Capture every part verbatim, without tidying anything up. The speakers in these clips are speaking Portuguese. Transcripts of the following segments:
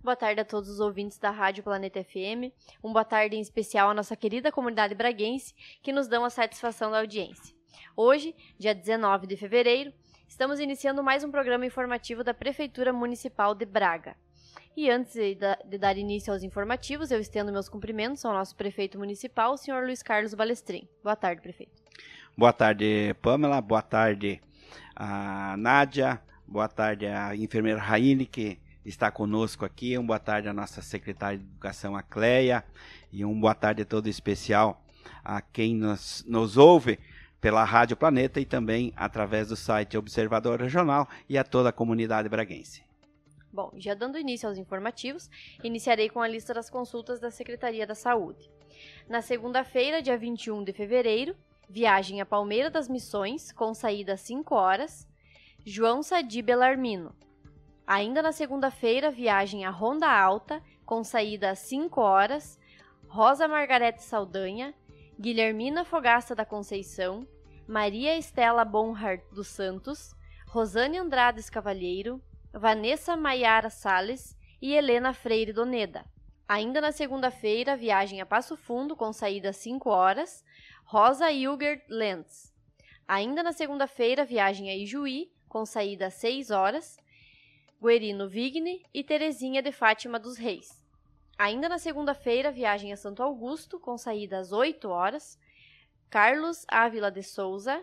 boa tarde a todos os ouvintes da Rádio Planeta F M. Um boa tarde em especial à nossa querida comunidade braguense, que nos dão a satisfação da audiência. Hoje, dia dezenove de fevereiro, estamos iniciando mais um programa informativo da Prefeitura Municipal de Braga. E antes de, de dar início aos informativos, eu estendo meus cumprimentos ao nosso prefeito municipal, o senhor Luiz Carlos Balestrin. Boa tarde, prefeito. Boa tarde, Pamela. Boa tarde, a Nádia. Boa tarde, a enfermeira Raine, que está conosco aqui. Um boa tarde à nossa secretária de Educação, a Cleia. E um boa tarde todo especial a quem nos, nos ouve pela Rádio Planeta e também através do site Observador Regional e a toda a comunidade braguense. Bom, já dando início aos informativos, iniciarei com a lista das consultas da Secretaria da Saúde. Na segunda-feira, dia vinte e um de fevereiro, viagem a Palmeira das Missões, com saída às cinco horas, João Sadi Belarmino. Ainda na segunda-feira, viagem a Ronda Alta, com saída às cinco horas, Rosa Margarete Saldanha, Guilhermina Fogaça da Conceição, Maria Estela Bonhart dos Santos, Rosane Andrades Cavalheiro, Vanessa Maiara Salles e Helena Freire Doneda. Ainda na segunda-feira, viagem a Passo Fundo, com saída às cinco horas, Rosa Hilgert Lentz. Ainda na segunda-feira, viagem a Ijuí, com saída às seis horas, Guerino Vigne e Terezinha de Fátima dos Reis. Ainda na segunda-feira, viagem a Santo Augusto, com saída às oito horas, Carlos Ávila de Souza,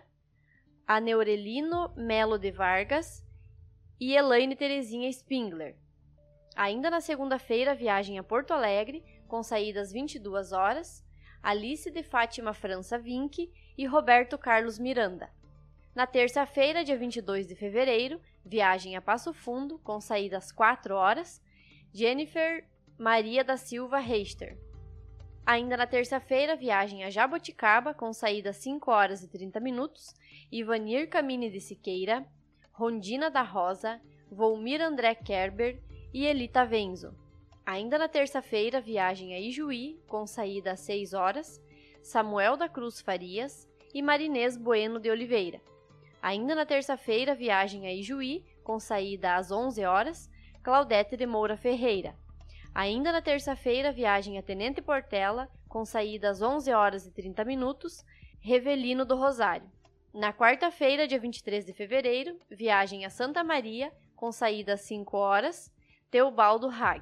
Aneurelino Melo de Vargas e Elaine Terezinha Spingler. Ainda na segunda-feira, viagem a Porto Alegre, com saída às vinte e duas horas, Alice de Fátima França Vinck e Roberto Carlos Miranda. Na terça-feira, dia vinte e dois de fevereiro, viagem a Passo Fundo, com saída às quatro horas, Jennifer Maria da Silva Reister. Ainda na terça-feira, viagem a Jaboticaba, com saída às cinco horas e trinta minutos, Ivanir Camini de Siqueira, Rondina da Rosa, Volmir André Kerber e Elita Venzo. Ainda na terça-feira, viagem a Ijuí, com saída às seis horas, Samuel da Cruz Farias e Marinês Bueno de Oliveira. Ainda na terça-feira, viagem a Ijuí, com saída às onze horas, Claudete de Moura Ferreira. Ainda na terça-feira, viagem a Tenente Portela, com saída às onze horas e trinta minutos, Revelino do Rosário. Na quarta-feira, dia vinte e três de fevereiro, viagem a Santa Maria, com saída às cinco horas, Teobaldo Hag.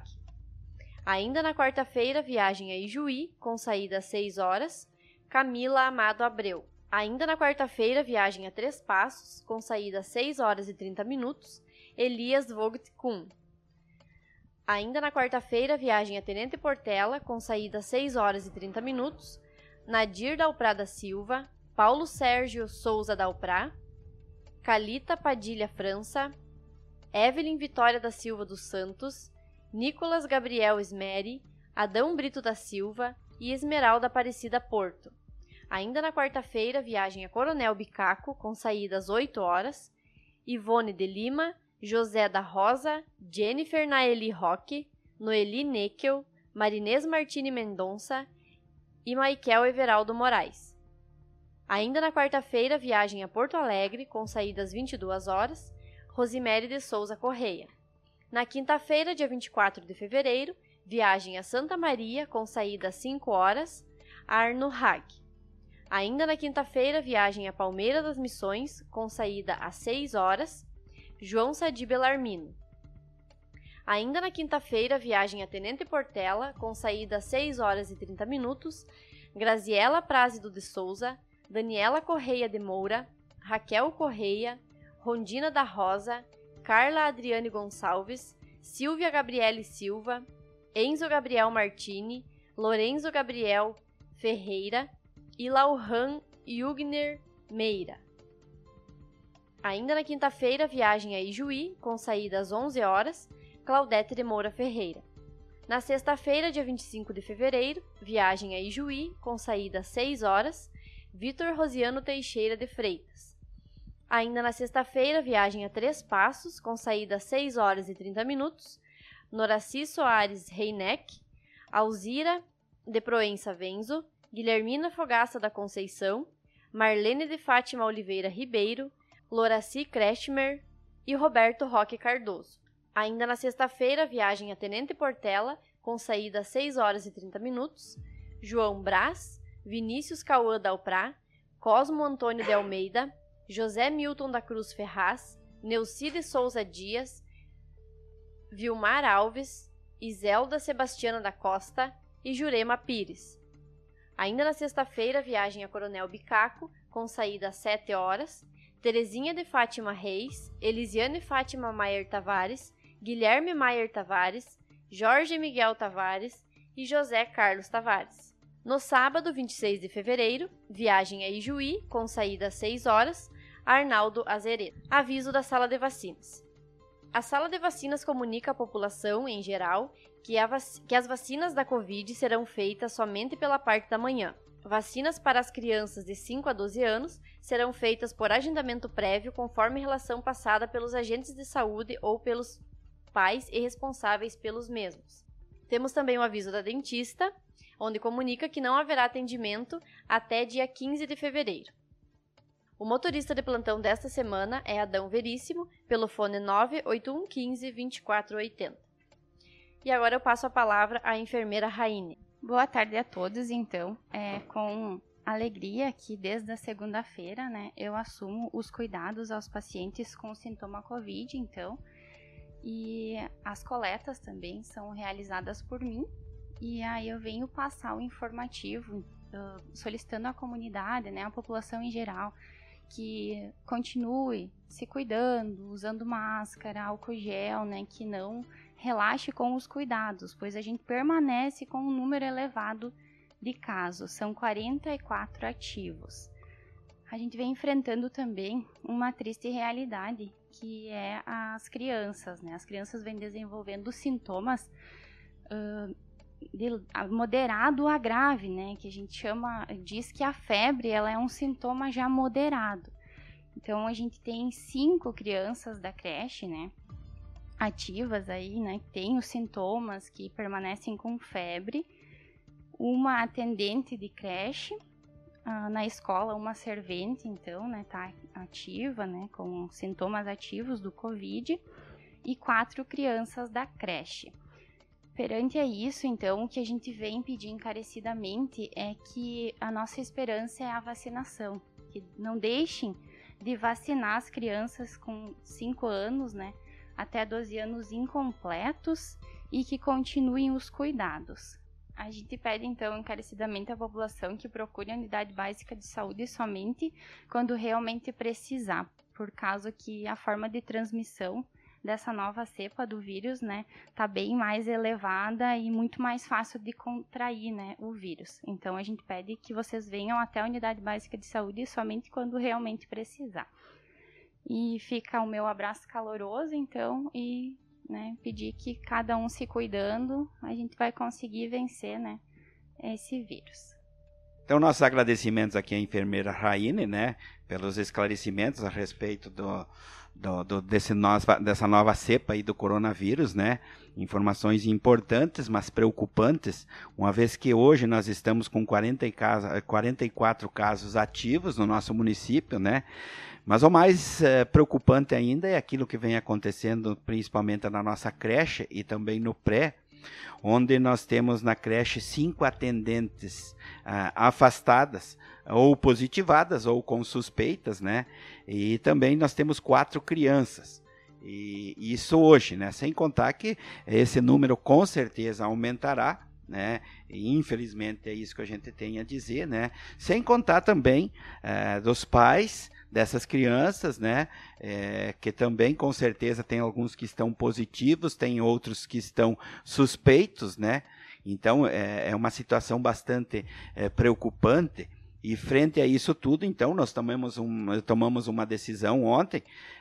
Ainda na quarta-feira, viagem a Ijuí, com saída às seis horas, Camila Amado Abreu. Ainda na quarta-feira, viagem a Três Passos, com saída às seis horas e trinta minutos, Elias Vogt Kuhn. Ainda na quarta-feira, viagem a Tenente Portela, com saída às seis horas e trinta minutos, Nadir Dalprá da Silva, Paulo Sérgio Souza Dalprá, Calita Padilha França, Evelyn Vitória da Silva dos Santos, Nicolas Gabriel Smeri, Adão Brito da Silva e Esmeralda Aparecida Porto. Ainda na quarta-feira, viagem a Coronel Bicaco, com saída às oito horas, Ivone de Lima, José da Rosa, Jennifer Naeli Roque, Noeli Neckel, Marinês Martini Mendonça e Maikel Everaldo Moraes. Ainda na quarta-feira, viagem a Porto Alegre, com saída às vinte e duas horas, Rosimere de Souza Correia. Na quinta-feira, dia vinte e quatro de fevereiro, viagem a Santa Maria, com saída às cinco horas, Arno Hag. Ainda na quinta-feira, viagem a Palmeira das Missões, com saída às seis horas, João Sadi Belarmino. Ainda na quinta-feira, viagem a Tenente Portela, com saída às seis horas e trinta minutos, Graziela Prázido de Souza, Daniela Correia de Moura, Raquel Correia, Rondina da Rosa, Carla Adriane Gonçalves, Silvia Gabriele Silva, Enzo Gabriel Martini, Lorenzo Gabriel Ferreira e Lauhan Jugner Meira. Ainda na quinta-feira, viagem a Ijuí, com saída às onze horas, Claudete de Moura Ferreira. Na sexta-feira, dia vinte e cinco de fevereiro, viagem a Ijuí, com saída às seis horas, Vitor Rosiano Teixeira de Freitas. Ainda na sexta-feira, viagem a Três Passos, com saída às seis horas e trinta minutos, Noraci Soares Reineck, Alzira de Proença Venzo, Guilhermina Fogaça da Conceição, Marlene de Fátima Oliveira Ribeiro, Loraci Kretschmer e Roberto Roque Cardoso. Ainda na sexta-feira, viagem a Tenente Portela, com saída às seis horas e trinta minutos, João Brás, Vinícius Cauã Dalprá, Cosmo Antônio de Almeida, José Milton da Cruz Ferraz, Neucide Souza Dias, Vilmar Alves, Iselda Sebastiana da Costa e Jurema Pires. Ainda na sexta-feira, viagem a Coronel Bicaco, com saída às sete horas, Terezinha de Fátima Reis, Elisiane Fátima Maier Tavares, Guilherme Maier Tavares, Jorge Miguel Tavares e José Carlos Tavares. No sábado, vinte e seis de fevereiro, viagem a Ijuí, com saída às seis horas, Arnaldo Azeredo. Aviso da Sala de Vacinas. A Sala de Vacinas comunica à população, em geral, que, a vac... que as vacinas da Covid serão feitas somente pela parte da manhã. Vacinas para as crianças de cinco a doze anos serão feitas por agendamento prévio conforme relação passada pelos agentes de saúde ou pelos pais e responsáveis pelos mesmos. Temos também o aviso da dentista, onde comunica que não haverá atendimento até dia quinze de fevereiro. O motorista de plantão desta semana é Adão Veríssimo, pelo fone nove oito um um cinco, dois quatro oito zero. E agora eu passo a palavra à enfermeira Raine. Boa tarde a todos, então. É com alegria que desde a segunda-feira, né, eu assumo os cuidados aos pacientes com sintoma Covid, então, e as coletas também são realizadas por mim, e aí eu venho passar o informativo, uh, solicitando à comunidade, né, à população em geral, que continue se cuidando, usando máscara, álcool gel, né, que não relaxe com os cuidados, pois a gente permanece com um número elevado de casos, são quarenta e quatro ativos. A gente vem enfrentando também uma triste realidade, que é as crianças, né? As crianças vêm desenvolvendo sintomas uh, de moderado a grave, né? Que a gente chama, diz que a febre ela é um sintoma já moderado. Então, a gente tem cinco crianças da creche, né? Ativas aí, né? Que tem os sintomas, que permanecem com febre. Uma atendente de creche, ah, na escola uma servente, então, né, tá ativa, né, com sintomas ativos do Covid, e quatro crianças da creche. Perante a isso, então, o que a gente vem pedir encarecidamente é que a nossa esperança é a vacinação, que não deixem de vacinar as crianças com cinco anos, né, até doze anos incompletos, e que continuem os cuidados. A gente pede, então, encarecidamente à população que procure a unidade básica de saúde somente quando realmente precisar, por causa que a forma de transmissão dessa nova cepa do vírus, né, tá bem mais elevada e muito mais fácil de contrair, né, o vírus. Então, a gente pede que vocês venham até a unidade básica de saúde somente quando realmente precisar. E fica o meu abraço caloroso, então, e... né, pedir que cada um se cuidando, a gente vai conseguir vencer, né, esse vírus. Então, nossos agradecimentos aqui à enfermeira Raine, né, pelos esclarecimentos a respeito do, do, do, desse nova, dessa nova cepa aí do coronavírus, né, informações importantes, mas preocupantes, uma vez que hoje nós estamos com quarenta e quatro casos ativos no nosso município, né. Mas o mais eh, preocupante ainda é aquilo que vem acontecendo principalmente na nossa creche e também no pré, onde nós temos na creche cinco atendentes ah, afastadas ou positivadas ou com suspeitas, né? E também nós temos quatro crianças. E isso hoje, né? Sem contar que esse número com certeza aumentará, né? E infelizmente é isso que a gente tem a dizer, né? Sem contar também eh, dos pais dessas crianças, né, é, que também com certeza tem alguns que estão positivos, tem outros que estão suspeitos, né, então é, é uma situação bastante é, preocupante, e frente a isso tudo, então, nós tomamos, um, tomamos uma decisão ontem,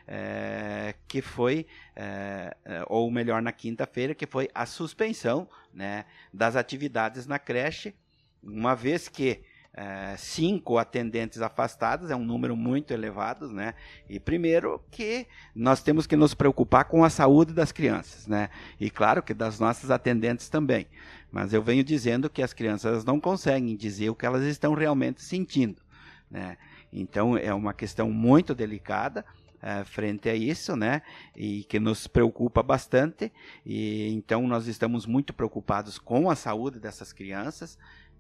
é, que foi, é, ou melhor, na quinta-feira, que foi a suspensão, né, das atividades na creche, uma vez que Uh, cinco atendentes afastados, é um número muito elevado, né? E primeiro que nós temos que nos preocupar com a saúde das crianças, né? E claro que das nossas atendentes também. Mas eu venho dizendo que as crianças não conseguem dizer o que elas estão realmente sentindo, né? Então é uma questão muito delicada. uh, frente a isso, né? E que nos preocupa bastante. E então nós estamos muito preocupados com a saúde dessas crianças.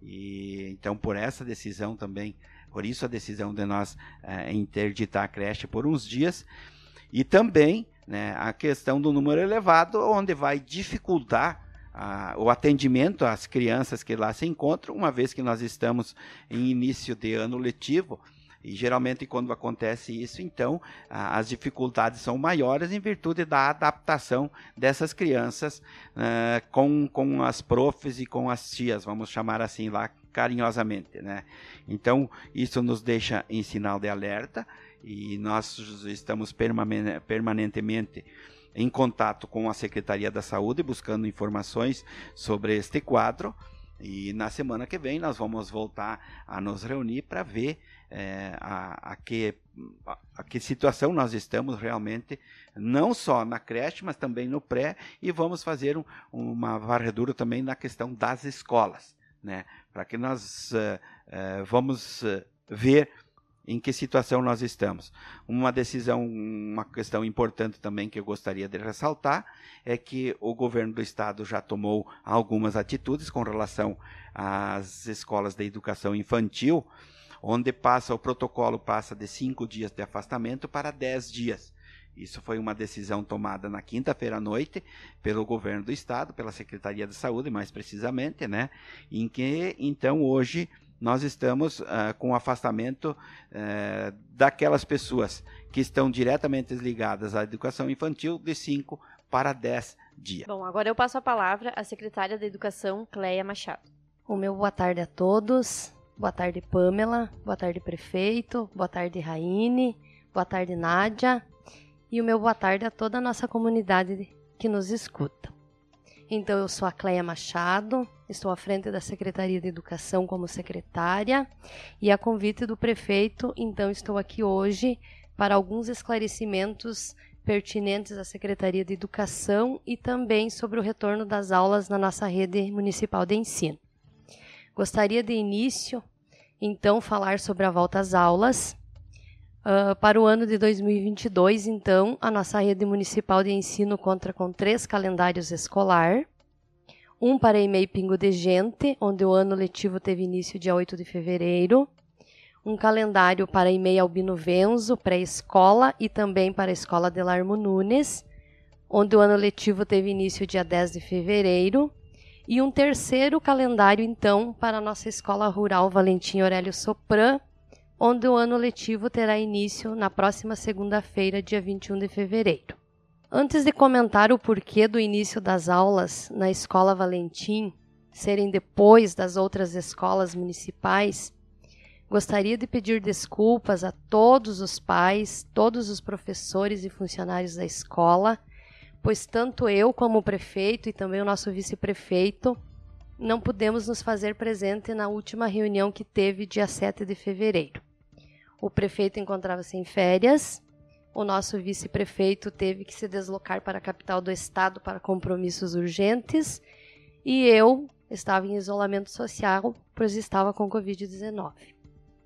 E então por essa decisão também, por isso a decisão de nós uh, interditar a creche por uns dias. E também, né, a questão do número elevado, onde vai dificultar a, o atendimento às crianças que lá se encontram, uma vez que nós estamos em início de ano letivo. E geralmente quando acontece isso, então a, as dificuldades são maiores em virtude da adaptação dessas crianças uh, com, com as profs e com as tias, vamos chamar assim lá carinhosamente, né? Então isso nos deixa em sinal de alerta e nós estamos permane- permanentemente em contato com a Secretaria da Saúde, buscando informações sobre este quadro. E na semana que vem nós vamos voltar a nos reunir para ver é, a, a, que, a, a que situação nós estamos realmente, não só na creche, mas também no pré, e vamos fazer um, uma varredura também na questão das escolas, né? Para que nós uh, uh, vamos uh, ver em que situação nós estamos. Uma decisão, uma questão importante também que eu gostaria de ressaltar é que o governo do estado já tomou algumas atitudes com relação às escolas de educação infantil, onde passa o protocolo passa de cinco dias de afastamento para dez dias. Isso foi uma decisão tomada na quinta-feira à noite pelo governo do estado, pela Secretaria de Saúde, mais precisamente, né? Em que, então, hoje nós estamos uh, com o afastamento uh, daquelas pessoas que estão diretamente ligadas à educação infantil de cinco para dez dias. Bom, agora eu passo a palavra à secretária da Educação, Cleia Machado. O meu boa tarde a todos. Boa tarde, Pamela. Boa tarde, prefeito. Boa tarde, Raine. Boa tarde, Nádia. E o meu boa tarde a toda a nossa comunidade que nos escuta. Então, eu sou a Cleia Machado, estou à frente da Secretaria de Educação como secretária e a convite do prefeito, então estou aqui hoje para alguns esclarecimentos pertinentes à Secretaria de Educação e também sobre o retorno das aulas na nossa rede municipal de ensino. Gostaria de início, então, falar sobre a volta às aulas. Uh, para o ano de dois mil e vinte e dois, então, a nossa rede municipal de ensino conta com três calendários escolar, um para E M E I Pingo de Gente, onde o ano letivo teve início dia oito de fevereiro, um calendário para E M E I Albino Venzo, pré-escola, e também para a Escola Adelarmo Nunes, onde o ano letivo teve início dia dez de fevereiro, e um terceiro calendário, então, para a nossa Escola Rural Valentim Aurélio Sopran, onde o ano letivo terá início na próxima segunda-feira, dia vinte e um de fevereiro. Antes de comentar o porquê do início das aulas na Escola Valentim serem depois das outras escolas municipais, gostaria de pedir desculpas a todos os pais, todos os professores e funcionários da escola, pois tanto eu como o prefeito e também o nosso vice-prefeito não pudemos nos fazer presente na última reunião que teve dia sete de fevereiro. O prefeito encontrava-se em férias, o nosso vice-prefeito teve que se deslocar para a capital do estado para compromissos urgentes e eu estava em isolamento social, pois estava com covid dezenove.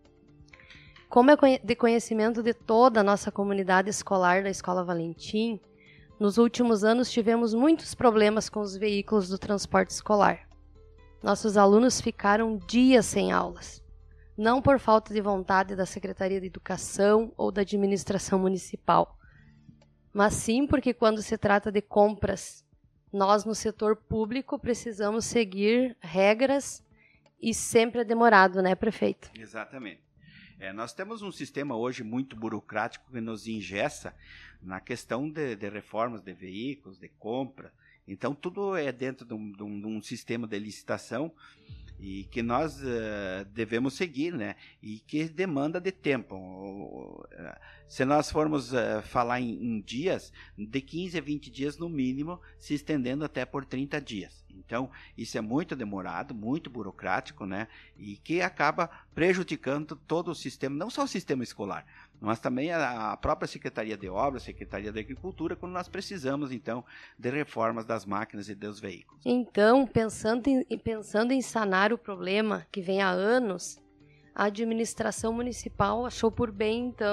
Como é de conhecimento de toda a nossa comunidade escolar da Escola Valentim, nos últimos anos tivemos muitos problemas com os veículos do transporte escolar. Nossos alunos ficaram dias sem aulas. Não por falta de vontade da Secretaria de Educação ou da administração municipal, mas sim porque quando se trata de compras, nós no setor público precisamos seguir regras e sempre é demorado, né, prefeito? Exatamente. É, nós temos um sistema hoje muito burocrático que nos engessa na questão de, de reformas de veículos, de compra. Então, tudo é dentro de um, de um, de um sistema de licitação e que nós uh, devemos seguir, né? E que demanda de tempo. Uh, se nós formos uh, falar em, em dias, de quinze a vinte dias no mínimo, se estendendo até por trinta dias. Então, isso é muito demorado, muito burocrático, né? E que acaba prejudicando todo o sistema, não só o sistema escolar, mas também a, a própria Secretaria de Obras, Secretaria da Agricultura, quando nós precisamos, então, de reformas das máquinas e dos veículos. Então, pensando em, pensando em sanar o problema que vem há anos, a administração municipal achou por bem, então,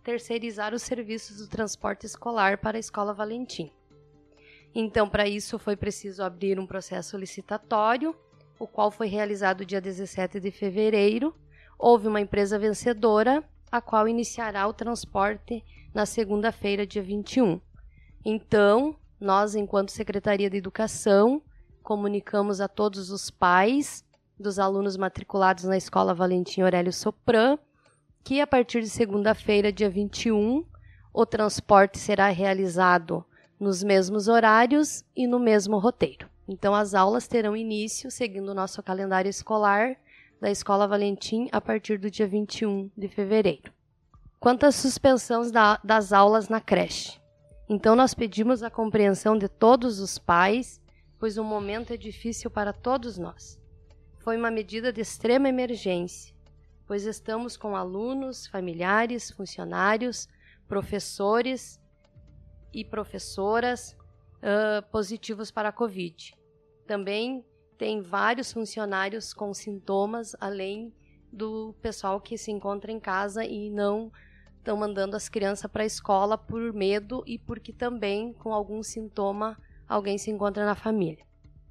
terceirizar os serviços do transporte escolar para a Escola Valentim. Então, para isso, foi preciso abrir um processo licitatório, o qual foi realizado dia dezessete de fevereiro. Houve uma empresa vencedora, a qual iniciará o transporte na segunda-feira, dia vinte e um. Então, nós, enquanto Secretaria de Educação, comunicamos a todos os pais dos alunos matriculados na Escola Valentim Aurélio Sopran que, a partir de segunda-feira, dia vinte e um, o transporte será realizado nos mesmos horários e no mesmo roteiro. Então, as aulas terão início, seguindo o nosso calendário escolar da Escola Valentim, a partir do dia vinte e um de fevereiro. Quanto às suspensões da, das aulas na creche. Então, nós pedimos a compreensão de todos os pais, pois o momento é difícil para todos nós. Foi uma medida de extrema emergência, pois estamos com alunos, familiares, funcionários, professores e professoras uh, positivos para a Covid. Também tem vários funcionários com sintomas, além do pessoal que se encontra em casa e não estão mandando as crianças para a escola por medo e porque também, com algum sintoma, alguém se encontra na família.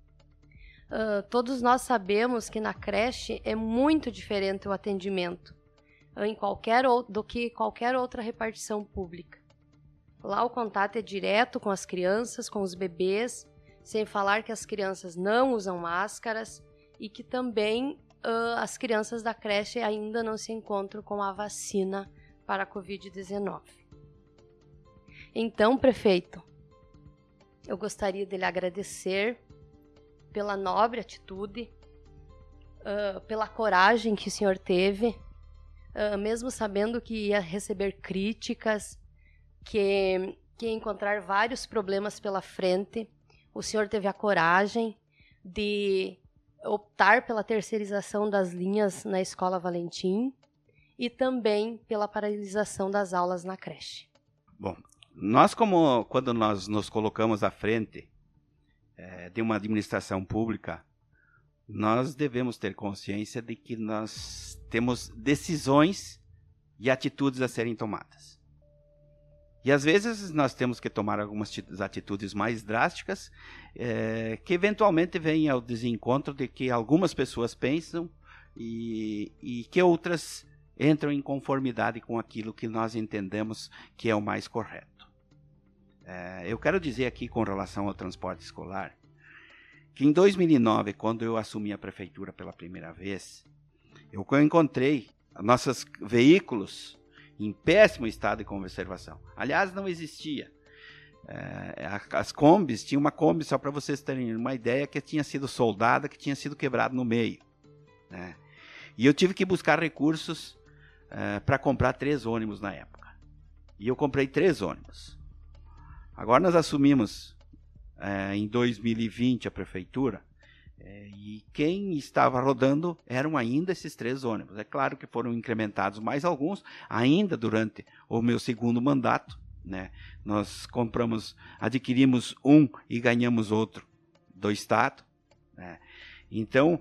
Uh, todos nós sabemos que na creche é muito diferente o atendimento uh, em qualquer ou, do que qualquer outra repartição pública. Lá o contato é direto com as crianças, com os bebês, sem falar que as crianças não usam máscaras e que também uh, as crianças da creche ainda não se encontram com a vacina para a covid dezenove. Então, prefeito, eu gostaria de lhe agradecer pela nobre atitude, uh, pela coragem que o senhor teve, uh, mesmo sabendo que ia receber críticas, que, que ia encontrar vários problemas pela frente. O senhor teve a coragem de optar pela terceirização das linhas na Escola Valentim e também pela paralisação das aulas na creche. Bom, nós como quando nós nos colocamos à frente é, de uma administração pública, nós devemos ter consciência de que nós temos decisões e atitudes a serem tomadas. E às vezes nós temos que tomar algumas atitudes mais drásticas, é, que eventualmente vêm ao desencontro de que algumas pessoas pensam e, e que outras entram em conformidade com aquilo que nós entendemos que é o mais correto. É, eu quero dizer aqui com relação ao transporte escolar, que em dois mil e nove, quando eu assumi a prefeitura pela primeira vez, eu encontrei nossos veículos em péssimo estado de conservação. Aliás, não existia. É, as combis, tinha uma Kombi, só para vocês terem uma ideia, que tinha sido soldada, que tinha sido quebrado no meio, né? E eu tive que buscar recursos é, para comprar três ônibus na época. E eu comprei três ônibus. Agora nós assumimos é, em dois mil e vinte a prefeitura, é, e quem estava rodando eram ainda esses três ônibus. É claro que foram incrementados mais alguns, ainda durante o meu segundo mandato, né? Nós compramos, adquirimos um e ganhamos outro do Estado, né? Então,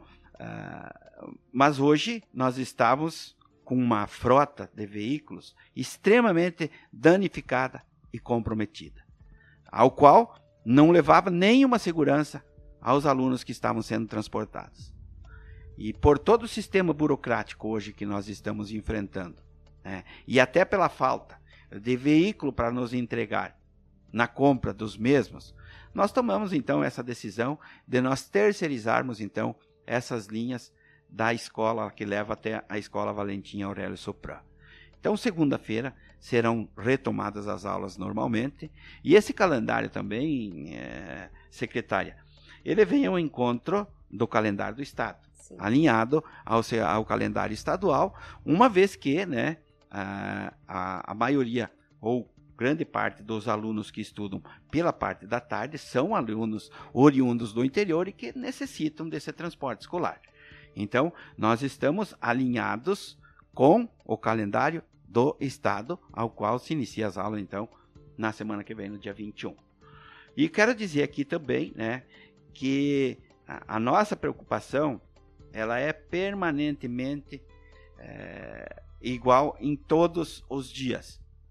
uh, mas hoje nós estamos com uma frota de veículos extremamente danificada e comprometida, ao qual não levava nenhuma segurança aos alunos que estavam sendo transportados. E por todo o sistema burocrático hoje que nós estamos enfrentando, né, e até pela falta de veículo para nos entregar na compra dos mesmos, nós tomamos então essa decisão de nós terceirizarmos então essas linhas da escola que leva até a Escola Valentim Aurélio Sopran. Então, segunda-feira serão retomadas as aulas normalmente, e esse calendário também, é, secretária, ele vem ao encontro do calendário do Estado, sim, alinhado ao, ao calendário estadual, uma vez que, né, a, a, a maioria ou grande parte dos alunos que estudam pela parte da tarde são alunos oriundos do interior e que necessitam desse transporte escolar. Então, nós estamos alinhados com o calendário do Estado, ao qual se inicia as aulas, então, na semana que vem, no dia vinte e um. E quero dizer aqui também, né, que a, a nossa preocupação, ela é permanentemente é, igual em todos os dias.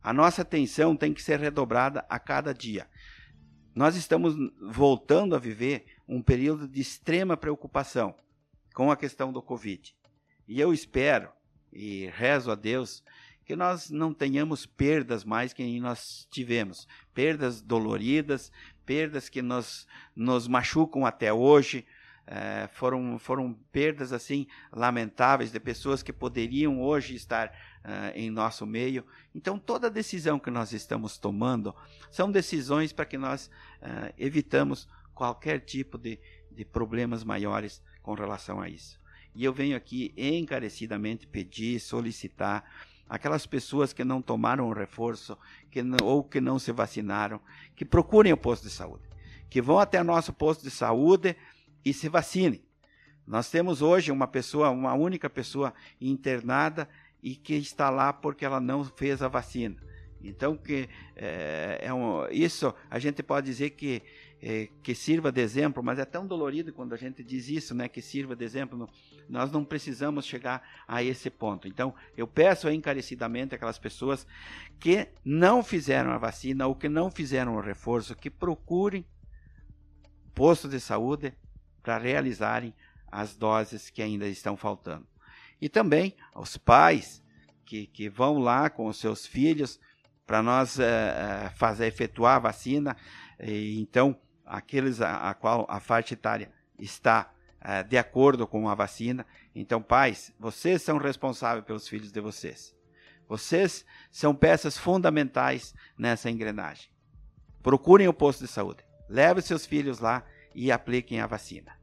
A nossa atenção tem que ser redobrada a cada dia. Nós estamos voltando a viver um período de extrema preocupação com a questão do Covid. E eu espero e rezo a Deus que nós não tenhamos perdas mais que nós tivemos. Perdas doloridas, perdas que nos, nos machucam até hoje. É, foram, foram perdas assim lamentáveis de pessoas que poderiam hoje estar uh, em nosso meio. Então toda decisão que nós estamos tomando são decisões para que nós uh, evitamos qualquer tipo de, de problemas maiores com relação a isso. E eu venho aqui encarecidamente pedir, solicitar aquelas pessoas que não tomaram o reforço que não, ou que não se vacinaram, que procurem o posto de saúde, que vão até nosso posto de saúde e se vacinem. Nós temos hoje uma pessoa, uma única pessoa internada e que está lá porque ela não fez a vacina. Então, que, é, é um, isso a gente pode dizer que, é, que sirva de exemplo, mas é tão dolorido quando a gente diz isso, né, que sirva de exemplo. No, nós não precisamos chegar a esse ponto. Então, eu peço encarecidamente aquelas pessoas que não fizeram a vacina ou que não fizeram o reforço, que procurem posto de saúde para realizarem as doses que ainda estão faltando. E também os pais que, que vão lá com os seus filhos para nós uh, fazer, efetuar a vacina. E, então, aqueles a, a qual a faixa etária está uh, de acordo com a vacina. Então, pais, vocês são responsáveis pelos filhos de vocês. Vocês são peças fundamentais nessa engrenagem. Procurem o posto de saúde. Levem seus filhos lá e apliquem a vacina.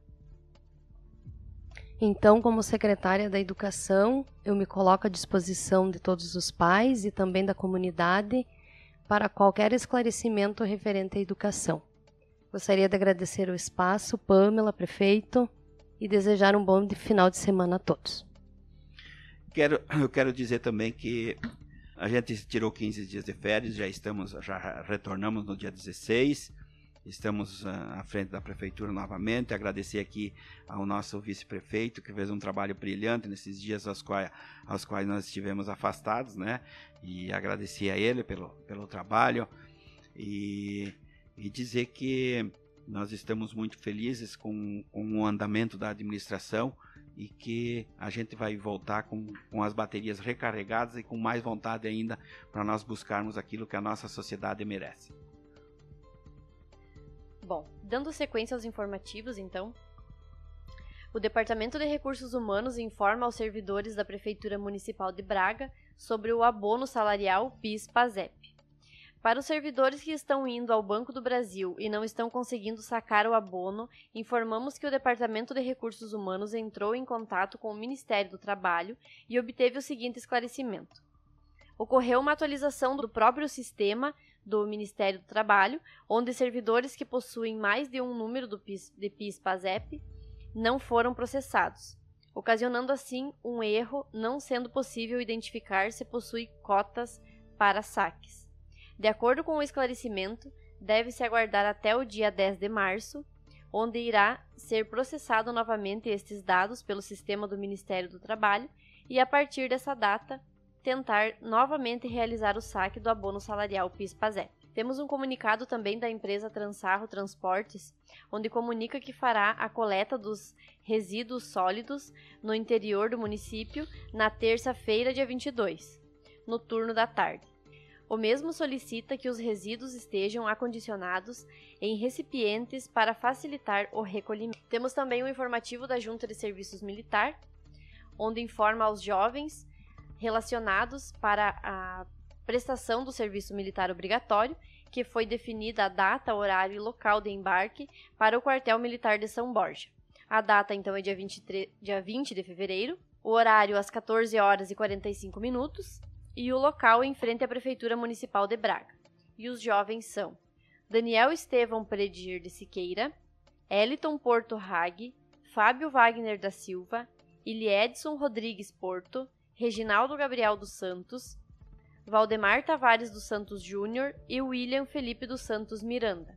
Então, como secretária da Educação, eu me coloco à disposição de todos os pais e também da comunidade para qualquer esclarecimento referente à educação. Gostaria de agradecer o espaço, Pamela, prefeito, e desejar um bom final de semana a todos. Quero, eu quero dizer também que a gente tirou quinze dias de férias, já estamos, já retornamos no dia dezesseis. Estamos uh, à frente da prefeitura novamente. Agradecer aqui ao nosso vice-prefeito, que fez um trabalho brilhante nesses dias aos quais, aos quais nós estivemos afastados, né? E agradecer a ele pelo, pelo trabalho e, e dizer que nós estamos muito felizes com, com o andamento da administração e que a gente vai voltar com, com as baterias recarregadas e com mais vontade ainda para nós buscarmos aquilo que a nossa sociedade merece. Bom, dando sequência aos informativos, então, o Departamento de Recursos Humanos informa aos servidores da Prefeitura Municipal de Braga sobre o abono salarial PIS-PASEP. Para os servidores que estão indo ao Banco do Brasil e não estão conseguindo sacar o abono, informamos que o Departamento de Recursos Humanos entrou em contato com o Ministério do Trabalho e obteve o seguinte esclarecimento. Ocorreu uma atualização do próprio sistema do Ministério do Trabalho, onde servidores que possuem mais de um número do PIS, de PIS-PASEP não foram processados, ocasionando assim um erro, não sendo possível identificar se possui cotas para saques. De acordo com o esclarecimento, deve-se aguardar até o dia dez de março, onde irá ser processado novamente estes dados pelo sistema do Ministério do Trabalho e, a partir dessa data, tentar novamente realizar o saque do abono salarial PIS-PASEP. Temos um comunicado também da empresa Transarro Transportes, onde comunica que fará a coleta dos resíduos sólidos no interior do município na terça-feira, dia vinte e dois, no turno da tarde. O mesmo solicita que os resíduos estejam acondicionados em recipientes para facilitar o recolhimento. Temos também o informativo da Junta de Serviços Militar, onde informa aos jovens relacionados para a prestação do serviço militar obrigatório, que foi definida a data, horário e local de embarque para o quartel militar de São Borja. A data, então, é dia, vinte e três, dia vinte de fevereiro, o horário às quatorze horas e quarenta e cinco minutos e o local em frente à Prefeitura Municipal de Braga. E os jovens são Daniel Estevão Predir de Siqueira, Eliton Porto Hag, Fábio Wagner da Silva, Iliedson Rodrigues Porto, Reginaldo Gabriel dos Santos, Valdemar Tavares dos Santos Júnior e William Felipe dos Santos Miranda.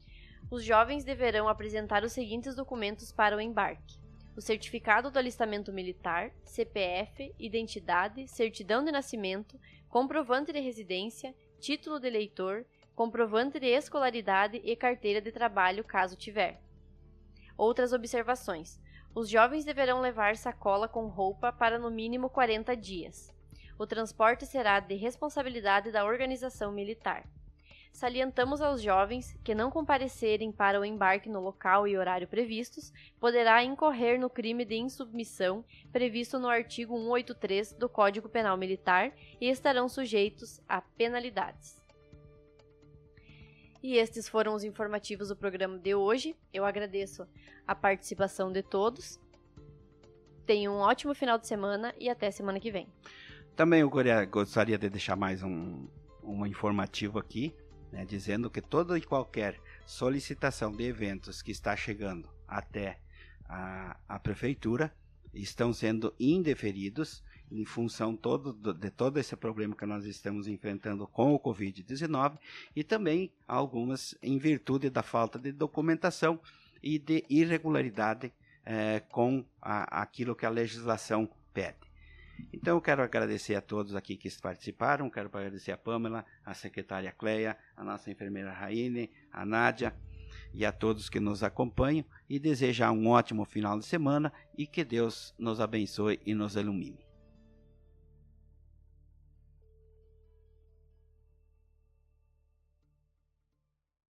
Os jovens deverão apresentar os seguintes documentos para o embarque: o certificado do alistamento militar, C P F, identidade, certidão de nascimento, comprovante de residência, título de eleitor, comprovante de escolaridade e carteira de trabalho, caso tiver. Outras observações. Os jovens deverão levar sacola com roupa para no mínimo quarenta dias. O transporte será de responsabilidade da organização militar. Salientamos aos jovens que não comparecerem para o embarque no local e horário previstos, poderá incorrer no crime de insubmissão previsto no artigo cento e oitenta e três do Código Penal Militar e estarão sujeitos a penalidades. E estes foram os informativos do programa de hoje. Eu agradeço a participação de todos. Tenham um ótimo final de semana e até semana que vem. Também eu gostaria de deixar mais um, um informativo aqui, né, dizendo que toda e qualquer solicitação de eventos que está chegando até a, a prefeitura estão sendo indeferidos em função todo, de todo esse problema que nós estamos enfrentando com o covid dezenove e também algumas em virtude da falta de documentação e de irregularidade eh, com a, aquilo que a legislação pede. Então eu quero agradecer a todos aqui que participaram, quero agradecer a Pâmela, a secretária Cleia, a nossa enfermeira Raine, a Nádia e a todos que nos acompanham e desejar um ótimo final de semana e que Deus nos abençoe e nos ilumine.